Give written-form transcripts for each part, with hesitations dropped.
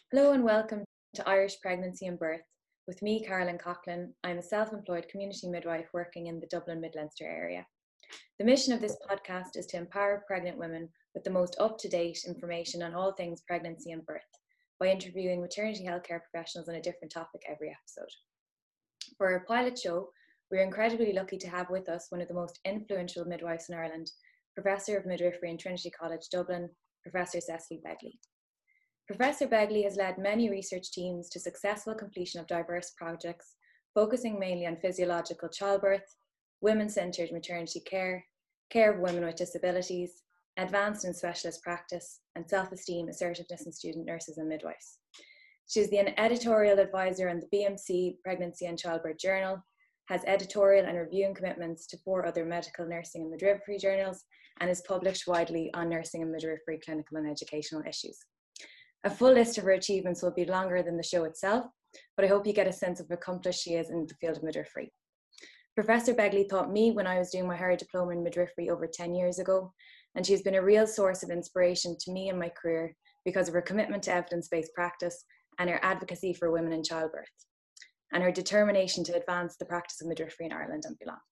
Hello and welcome to Irish Pregnancy and Birth. With me, Carolyn Coughlin. I'm a self-employed community midwife working in the Dublin Mid-Leinster area. The mission of this podcast is to empower pregnant women with the most up-to-date information on all things pregnancy and birth by interviewing maternity healthcare professionals on a different topic every episode. For our pilot show, we're incredibly lucky to have with us one of the most influential midwives in Ireland, Professor of Midwifery in Trinity College Dublin, Professor Cecily Begley. Professor Begley has led many research teams to successful completion of diverse projects, focusing mainly on physiological childbirth, women-centred maternity care, care of women with disabilities, advanced and specialist practice, and self-esteem, assertiveness in student nurses and midwives. She is the editorial advisor on the BMC Pregnancy and Childbirth Journal, has editorial and reviewing commitments to 4 other medical, nursing and midwifery journals, and is published widely on nursing and midwifery clinical and educational issues. A full list of her achievements will be longer than the show itself, but I hope you get a sense of how accomplished she is in the field of midwifery. Professor Begley taught me when I was doing my higher diploma in midwifery over 10 years ago, and she's been a real source of inspiration to me in my career because of her commitment to evidence-based practice and her advocacy for women in childbirth, and her determination to advance the practice of midwifery in Ireland and beyond.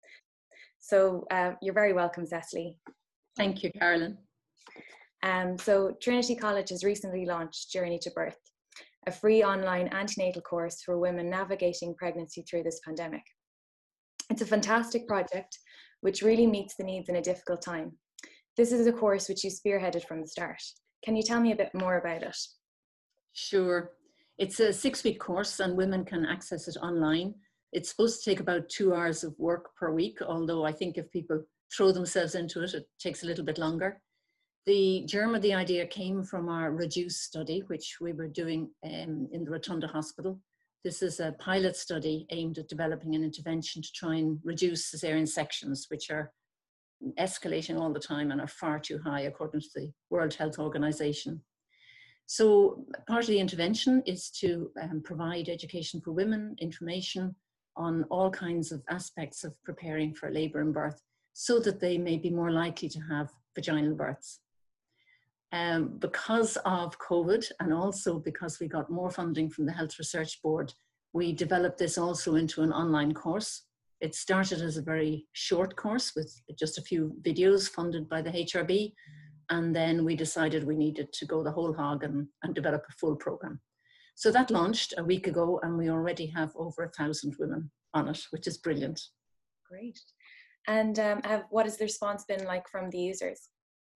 So you're very welcome, Cecily. Thank you, Carolyn. So Trinity College has recently launched Journey to Birth, a free online antenatal course for women navigating pregnancy through this pandemic. It's a fantastic project which really meets the needs in a difficult time. This is a course which you spearheaded from the start. Can you tell me a bit more about it? Sure. It's a 6-week course and women can access it online. It's supposed to take about 2 hours of work per week, although I think if people throw themselves into it, it takes a little bit longer. The germ of the idea came from our REDUCE study, which we were doing in the Rotunda Hospital. This is a pilot study aimed at developing an intervention to try and reduce cesarean sections, which are escalating all the time and are far too high according to the World Health Organization. So part of the intervention is to provide education for women, information on all kinds of aspects of preparing for labour and birth so that they may be more likely to have vaginal births. Because of COVID and also because we got more funding from the Health Research Board, we developed this also into an online course. It started as a very short course with just a few videos funded by the HRB, and then we decided we needed to go the whole hog and develop a full programme. So that launched a week ago and we already have over 1,000 women on it, which is brilliant. Great. And what has the response been like from the users?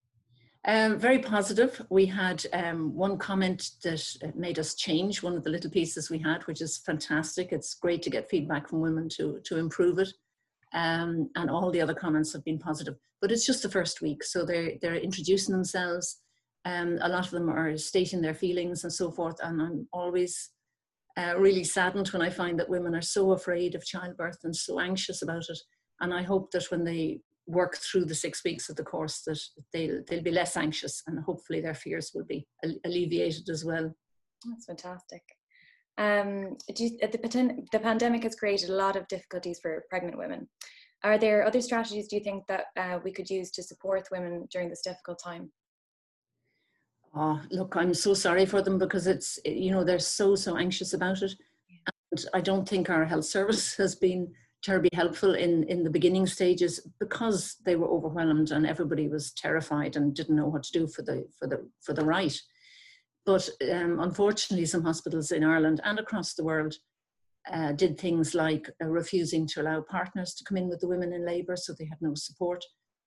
Very positive. We had one comment that made us change one of the little pieces we had, which is fantastic. It's great to get feedback from women to improve it. And all the other comments have been positive. But it's just the first week, so they're introducing themselves. A lot of them are stating their feelings and so forth. And I'm always really saddened when I find that women are so afraid of childbirth and so anxious about it. And I hope that when they work through the 6 weeks of the course that they'll be less anxious and hopefully their fears will be alleviated as well. That's fantastic. The pandemic has created a lot of difficulties for pregnant women. Are there other strategies, do you think, that we could use to support women during this difficult time? Oh, look, I'm so sorry for them because it's, they're so anxious about it. And I don't think our health service has been terribly helpful in the beginning stages because they were overwhelmed and everybody was terrified and didn't know what to do for the right. But unfortunately, some hospitals in Ireland and across the world did things like refusing to allow partners to come in with the women in labour, so they had no support,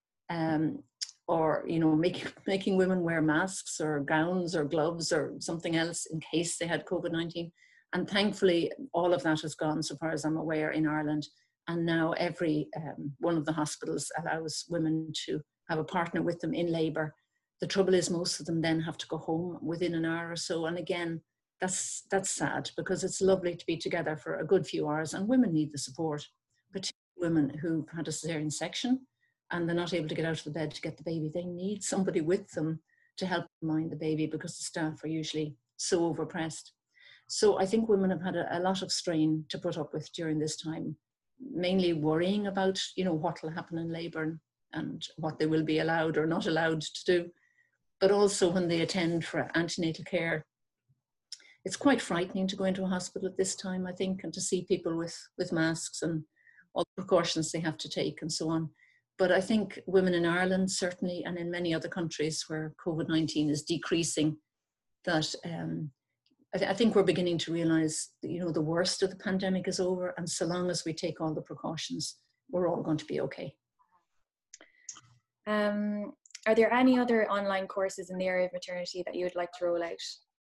or making women wear masks or gowns or gloves or something else in case they had COVID-19. And thankfully, all of that has gone, so far as I'm aware, in Ireland. And now every one of the hospitals allows women to have a partner with them in labour. The trouble is most of them then have to go home within an hour or so. And again, that's sad because it's lovely to be together for a good few hours and women need the support, particularly women who've had a cesarean section and they're not able to get out of the bed to get the baby. They need somebody with them to help them mind the baby because the staff are usually so overpressed. So I think women have had a lot of strain to put up with during this time, mainly worrying about, what will happen in labour and what they will be allowed or not allowed to do. But also when they attend for antenatal care, It's quite frightening to go into a hospital at this time, I think, and to see people with masks and all the precautions they have to take and so on. But I think women in Ireland, certainly, and in many other countries where COVID-19 is decreasing, that I think we're beginning to realise that, you know, the worst of the pandemic is over, and so long as we take all the precautions, we're all going to be okay. Are there any other online courses in the area of maternity that you would like to roll out?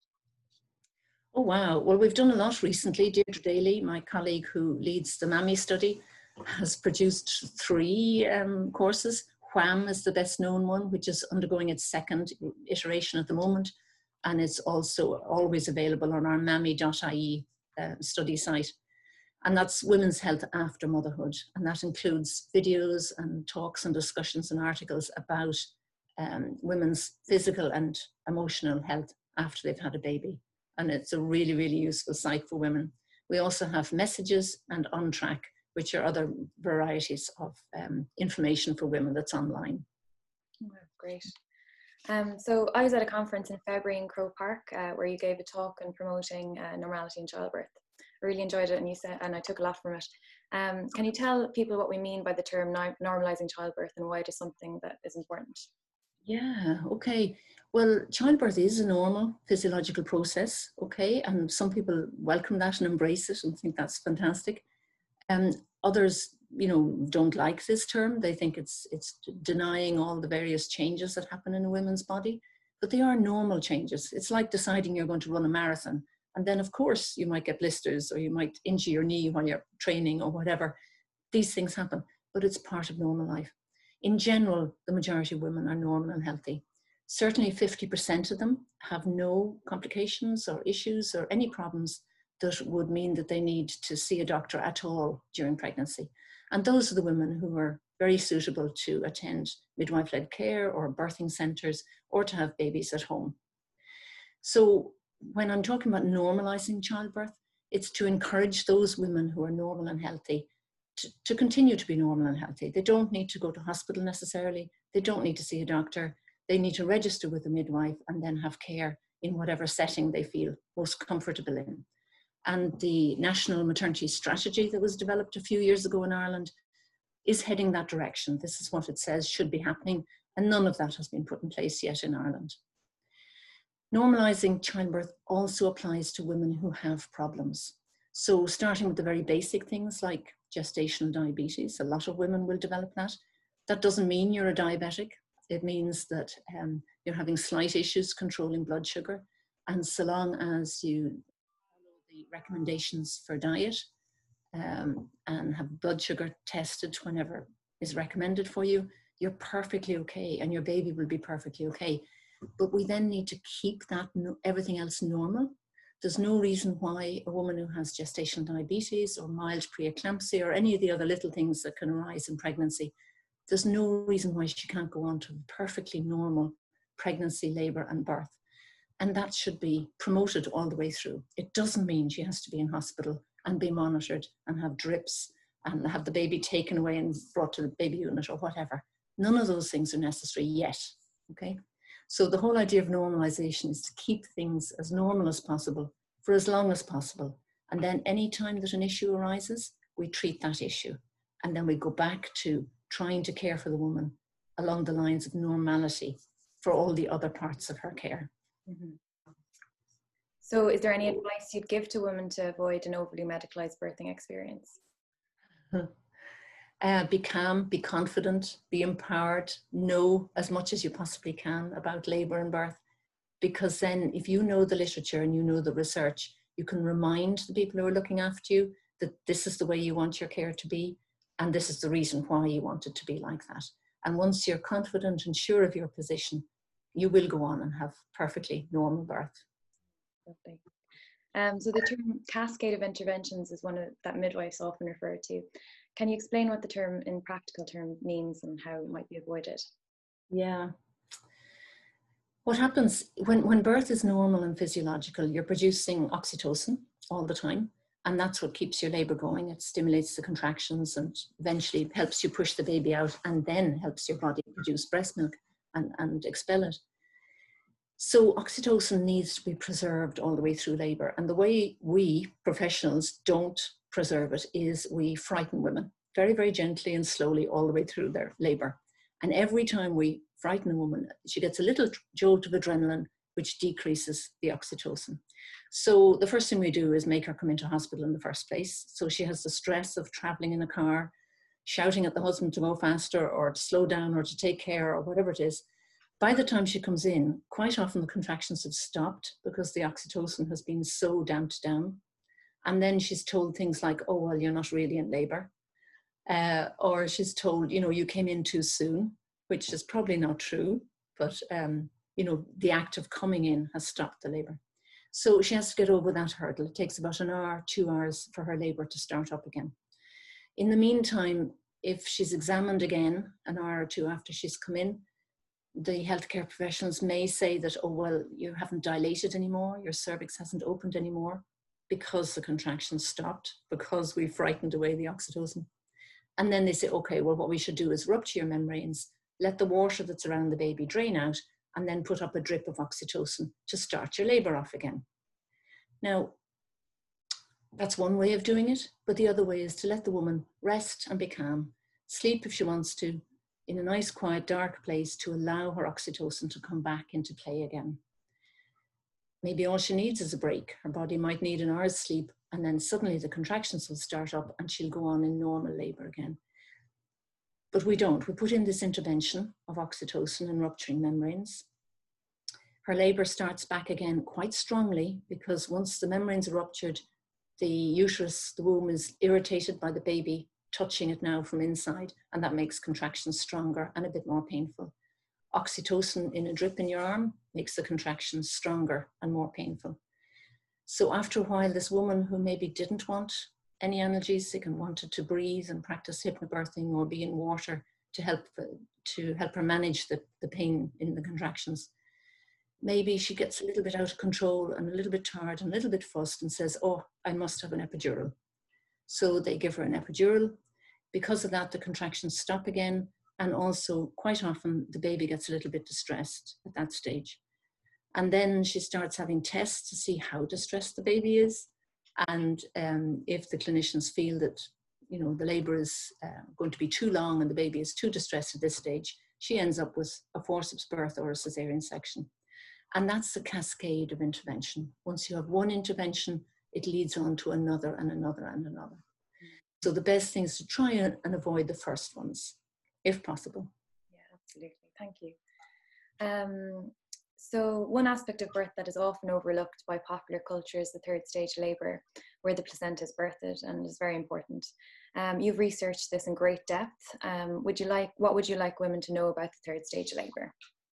Oh, wow. Well, we've done a lot recently. Deirdre Daly, my colleague who leads the MAMI study, has produced 3 courses. WHAM is the best known one, which is undergoing its 2nd iteration at the moment. And it's also always available on our mami.ie study site. And that's women's health after motherhood. And that includes videos and talks and discussions and articles about women's physical and emotional health after they've had a baby. And it's a really, really useful site for women. We also have Messages and On Track, which are other varieties of information for women that's online. Oh, great. So I was at a conference in February in Croke Park where you gave a talk on promoting normality in childbirth. I really enjoyed it, and I took a lot from it. Can you tell people what we mean by the term normalising childbirth and why it is something that is important? Yeah, okay. Well, childbirth is a normal physiological process, okay, and some people welcome that and embrace it and think that's fantastic. Others, you know, don't like this term. They think it's denying all the various changes that happen in a woman's body, but they are normal changes. It's like deciding you're going to run a marathon, and then of course you might get blisters or you might injure your knee while you're training or whatever. These things happen, but it's part of normal life. In general, the majority of women are normal and healthy. Certainly 50% of them have no complications or issues or any problems that would mean that they need to see a doctor at all during pregnancy. And those are the women who are very suitable to attend midwife-led care or birthing centres or to have babies at home. So when I'm talking about normalising childbirth, it's to encourage those women who are normal and healthy to continue to be normal and healthy. They don't need to go to hospital necessarily. They don't need to see a doctor. They need to register with a midwife and then have care in whatever setting they feel most comfortable in. And the National Maternity Strategy that was developed a few years ago in Ireland is heading that direction. This is what it says should be happening, and none of that has been put in place yet in Ireland. Normalising childbirth also applies to women who have problems. So starting with the very basic things like gestational diabetes, a lot of women will develop that. That doesn't mean you're a diabetic. It means that you're having slight issues controlling blood sugar. And so long as you follow the recommendations for diet and have blood sugar tested whenever is recommended for you, you're perfectly okay and your baby will be perfectly okay. But we then need to keep that everything else normal. There's no reason why a woman who has gestational diabetes or mild preeclampsia or any of the other little things that can arise in pregnancy, there's no reason why she can't go on to perfectly normal pregnancy, labour and birth. And that should be promoted all the way through. It doesn't mean she has to be in hospital and be monitored and have drips and have the baby taken away and brought to the baby unit or whatever. None of those things are necessary yet, okay? So the whole idea of normalisation is to keep things as normal as possible for as long as possible. And then any time that an issue arises, we treat that issue. And then we go back to trying to care for the woman along the lines of normality for all the other parts of her care. Mm-hmm. So is there any advice you'd give to women to avoid an overly medicalised birthing experience? Be calm, be confident, be empowered, know as much as you possibly can about labour and birth, because then if you know the literature and you know the research, you can remind the people who are looking after you that this is the way you want your care to be, and this is the reason why you want it to be like that. And once you're confident and sure of your position, you will go on and have perfectly normal birth. Lovely. So the term cascade of interventions is one that midwives often refer to. Can you explain what the term in practical terms means and how it might be avoided? Yeah. What happens when birth is normal and physiological, you're producing oxytocin all the time, and that's what keeps your labour going. It stimulates the contractions and eventually helps you push the baby out and then helps your body produce breast milk and expel it. So oxytocin needs to be preserved all the way through labour. And the way we professionals don't preserve it is we frighten women very, very gently and slowly all the way through their labour. And every time we frighten a woman, she gets a little jolt of adrenaline, which decreases the oxytocin. So the first thing we do is make her come into hospital in the first place. So she has the stress of traveling in a car, shouting at the husband to go faster or to slow down or to take care or whatever it is. By the time she comes in, quite often the contractions have stopped because the oxytocin has been so damped down. And then she's told things like, oh, well, you're not really in labor. Or she's told, you know, you came in too soon, which is probably not true, but, you know, the act of coming in has stopped the labor. So she has to get over that hurdle. It takes about an hour, 2 hours for her labor to start up again. In the meantime, if she's examined again an hour or two after she's come in, the healthcare professionals may say that, oh, well, you haven't dilated anymore, your cervix hasn't opened anymore because the contractions stopped, because we frightened away the oxytocin. And then they say, okay, well, what we should do is rupture your membranes, let the water that's around the baby drain out, and then put up a drip of oxytocin to start your labor off again. Now, that's one way of doing it, but the other way is to let the woman rest and be calm, sleep if she wants to, in a nice, quiet, dark place to allow her oxytocin to come back into play again. Maybe all she needs is a break. Her body might need an hour's sleep, and then suddenly the contractions will start up and she'll go on in normal labor again. But we don't. We put in this intervention of oxytocin and rupturing membranes. Her labor starts back again quite strongly because once the membranes are ruptured, the uterus, the womb is irritated by the baby touching it now from inside, and that makes contractions stronger and a bit more painful. Oxytocin in a drip in your arm makes the contractions stronger and more painful. So after a while, this woman who maybe didn't want any analgesic and wanted to breathe and practice hypnobirthing or be in water to help her manage the pain in the contractions, maybe she gets a little bit out of control and a little bit tired and a little bit fussed and says, oh, I must have an epidural. So they give her an epidural. Because of that, the contractions stop again. And also quite often the baby gets a little bit distressed at that stage. And then she starts having tests to see how distressed the baby is. And if the clinicians feel that, you know, the labor is going to be too long and the baby is too distressed at this stage, she ends up with a forceps birth or a cesarean section. And that's the cascade of intervention. Once you have one intervention, it leads on to another and another and another. So the best thing is to try and avoid the first ones, if possible. Yeah, absolutely. Thank you. So one aspect of birth that is often overlooked by popular culture is the third stage of labour, where the placenta is birthed, and is very important. You've researched this in great depth. What would you like women to know about the third stage of labour?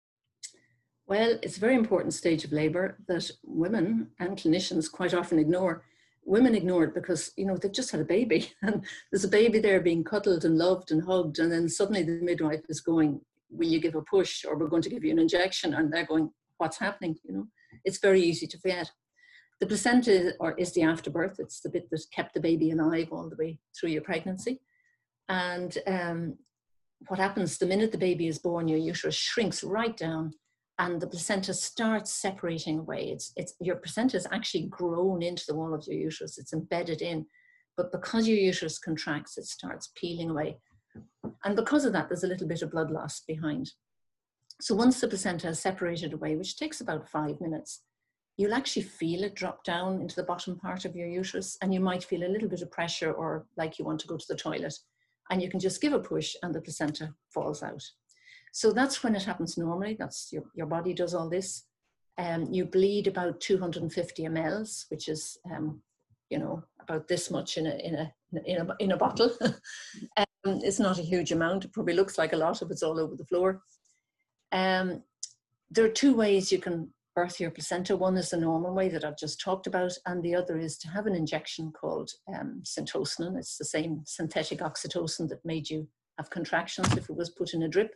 Well, it's a very important stage of labour that women and clinicians quite often ignore. Women ignore it because, you know, they've just had a baby and there's a baby there being cuddled and loved and hugged, and then suddenly the midwife is going, will you give a push, or we're going to give you an injection, and they're going, what's happening? You know, it's very easy to forget. The placenta is the afterbirth. It's the bit that kept the baby alive all the way through your pregnancy. And what happens the minute the baby is born, your uterus shrinks right down and the placenta starts separating away. Your placenta is actually grown into the wall of your uterus. It's embedded in, but because your uterus contracts, it starts peeling away. And because of that, there's a little bit of blood loss behind. So once the placenta is separated away, which takes about 5 minutes, you'll actually feel it drop down into the bottom part of your uterus, and you might feel a little bit of pressure or like you want to go to the toilet, and you can just give a push and the placenta falls out. So that's when it happens normally. That's your body does all this. You bleed about 250 mLs, which is, you know, about this much in a bottle. It's not a huge amount. It probably looks like a lot if it's all over the floor. There are two ways you can birth your placenta. One is the normal way that I've just talked about, and the other is to have an injection called syntocinon. It's the same synthetic oxytocin that made you have contractions if it was put in a drip.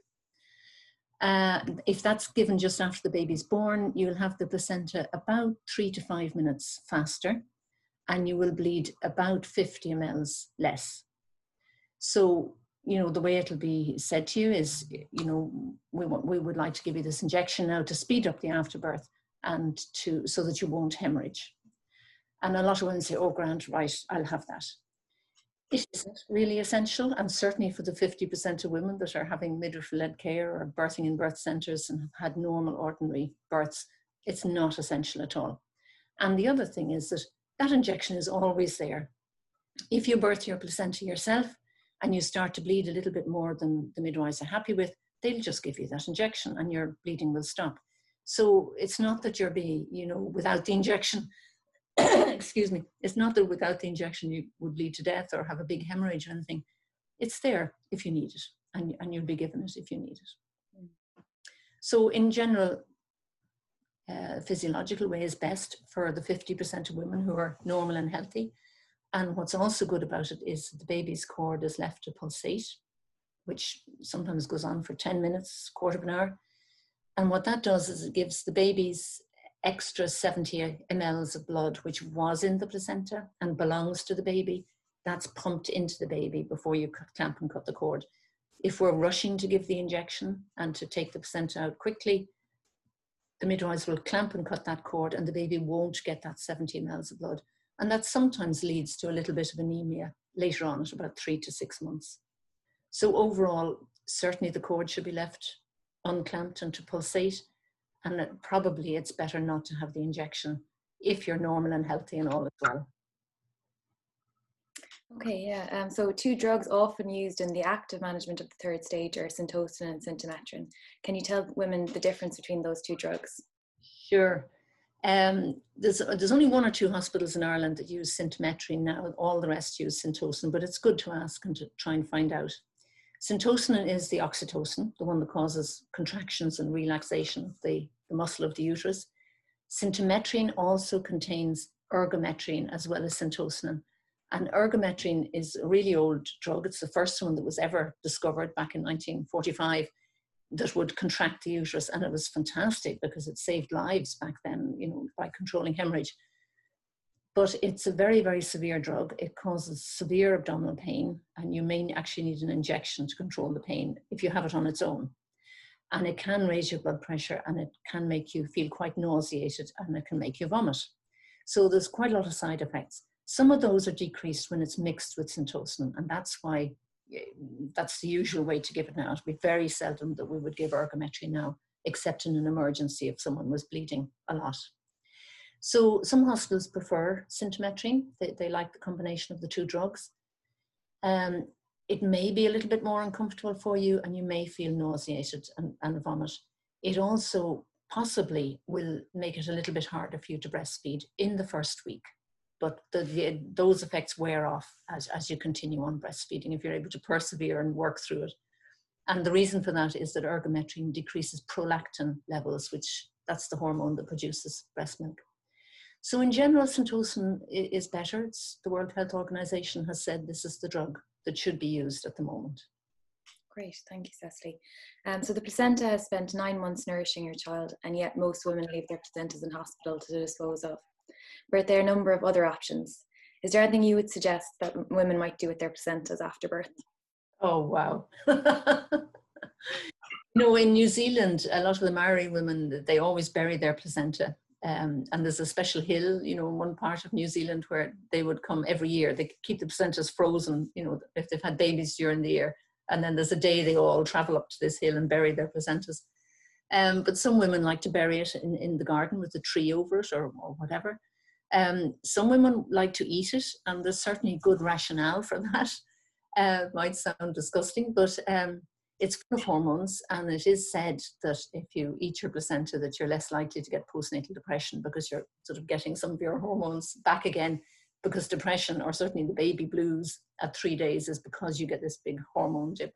If that's given just after the baby's born, you'll have the placenta about 3 to 5 minutes faster, and you will bleed about 50 mLs less. So the way it'll be said to you is, we would like to give you this injection now to speed up the afterbirth and so that you won't hemorrhage. And a lot of women say, oh, grand, right, I'll have that. It isn't really essential, and certainly for the 50% of women that are having midwifery-led care or birthing in birth centres and have had normal, ordinary births, it's not essential at all. And the other thing is that injection is always there. If you birth your placenta yourself and you start to bleed a little bit more than the midwives are happy with, they'll just give you that injection and your bleeding will stop. So it's not that you're being, without the injection, excuse me, it's not that without the injection you would bleed to death or have a big hemorrhage or anything. It's there if you need it, and you'll be given it if you need it. So in general, physiological way is best for the 50% of women who are normal and healthy. And what's also good about it is the baby's cord is left to pulsate, which sometimes goes on for 10 minutes, quarter of an hour. And what that does is it gives the babies extra 70 mLs of blood, which was in the placenta and belongs to the baby. That's pumped into the baby before you clamp and cut the cord. If we're rushing to give the injection and to take the placenta out quickly, the midwives will clamp and cut that cord and the baby won't get that 70 mLs of blood. And that sometimes leads to a little bit of anemia later on at about 3 to 6 months. So overall, certainly the cord should be left unclamped and to pulsate. And probably it's better not to have the injection if you're normal and healthy and all as well. Okay, yeah. So 2 drugs often used in the active management of the 3rd stage are Syntocinon and Sintometrin. Can you tell women the difference between those 2 drugs? Sure. There's only 1 or 2 hospitals in Ireland that use Sintometrin now. All the rest use Syntocinon, but it's good to ask and to try and find out. Syntocinon is the oxytocin, the one that causes contractions and relaxation of the muscle of the uterus. Sintometrin also contains ergometrin as well as Syntocinon. And ergometrin is a really old drug. It's the first one that was ever discovered back in 1945 that would contract the uterus. And it was fantastic because it saved lives back then, by controlling hemorrhage. But it's a very, very severe drug. It causes severe abdominal pain, and you may actually need an injection to control the pain if you have it on its own. And it can raise your blood pressure, and it can make you feel quite nauseated, and it can make you vomit. So there's quite a lot of side effects. Some of those are decreased when it's mixed with Syntocinon, and that's why that's the usual way to give it now. It would be very seldom that we would give ergometrin now, except in an emergency if someone was bleeding a lot. So some hospitals prefer Sintometrin. They like the combination of the 2 drugs. It may be a little bit more uncomfortable for you and you may feel nauseated and vomit. It also possibly will make it a little bit harder for you to breastfeed in the first week. But those effects wear off as you continue on breastfeeding if you're able to persevere and work through it. And the reason for that is that ergometrin decreases prolactin levels, which that's the hormone that produces breast milk. So in general, Syntocinon is better. The World Health Organization has said this is the drug that should be used at the moment. Great, thank you, Cecily. So the placenta has spent 9 months nourishing your child, and yet most women leave their placentas in hospital to dispose of. But there are a number of other options. Is there anything you would suggest that women might do with their placentas after birth? Oh, wow. In New Zealand, a lot of the Maori women, they always bury their placenta. And there's a special hill, in one part of New Zealand where they would come every year. They keep the placentas frozen, if they've had babies during the year. And then there's a day they all travel up to this hill and bury their placentas. But some women like to bury it in the garden with a tree over it or whatever. Some women like to eat it, and there's certainly good rationale for that. It might sound disgusting, but it's full of hormones, and it is said that if you eat your placenta that you're less likely to get postnatal depression because you're sort of getting some of your hormones back again, because depression, or certainly the baby blues at 3 days, is because you get this big hormone dip.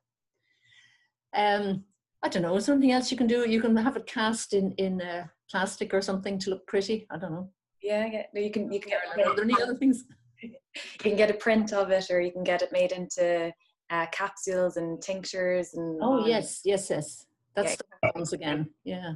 I don't know, something else you can do. You can have it cast in plastic or something to look pretty. I don't know. Yeah. No, you can get. Are there any other things? You can get a print of it, or you can get it made into capsules and tinctures and. Oh yes. That's the hormones again. Yeah.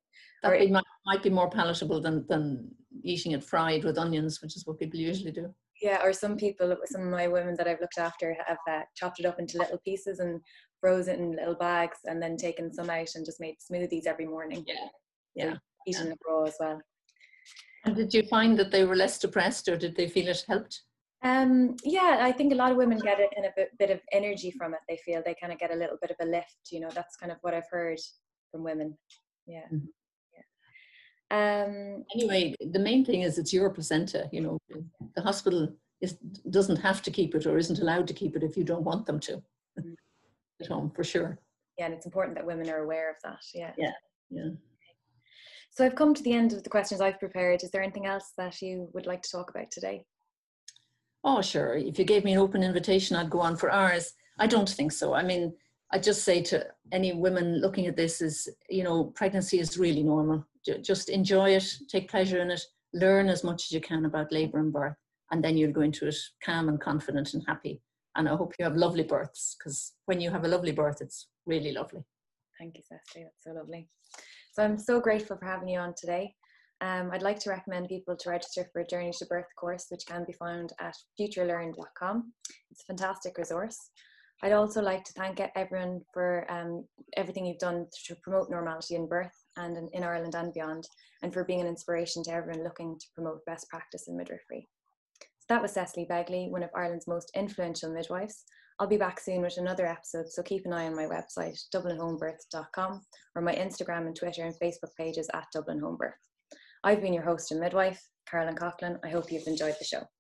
That might be more palatable than eating it fried with onions, which is what people usually do. Yeah, or some people, some of my women that I've looked after have chopped it up into little pieces and frozen it in little bags, and then taken some out and just made smoothies every morning. Yeah. Eating it raw as well. And did you find that they were less depressed, or did they feel it helped? Yeah, I think a lot of women get a kind of a bit of energy from it. They feel they kind of get a little bit of a lift. That's kind of what I've heard from women. Yeah. Mm-hmm. Yeah. Anyway, the main thing is it's your placenta. The hospital doesn't have to keep it or isn't allowed to keep it if you don't want them to. Mm-hmm. At home, for sure. Yeah, and it's important that women are aware of that. Yeah. Yeah. So I've come to the end of the questions I've prepared. Is there anything else that you would like to talk about today? Oh, sure. If you gave me an open invitation, I'd go on for hours. I don't think so. I mean, I just say to any women looking at this is, pregnancy is really normal. Just enjoy it, take pleasure in it, learn as much as you can about labour and birth, and then you'll go into it calm and confident and happy. And I hope you have lovely births, because when you have a lovely birth, it's really lovely. Thank you, Cecily. That's so lovely. So I'm so grateful for having you on today. I'd like to recommend people to register for a Journey to Birth course, which can be found at futurelearn.com. It's a fantastic resource. I'd also like to thank everyone for everything you've done to promote normality in birth and in Ireland and beyond, and for being an inspiration to everyone looking to promote best practice in midwifery. So that was Cecily Begley, one of Ireland's most influential midwives. I'll be back soon with another episode, so keep an eye on my website, dublinhomebirth.com, or my Instagram and Twitter and Facebook pages at Dublin Home Birth. I've been your host and midwife, Caroline Coughlin. I hope you've enjoyed the show.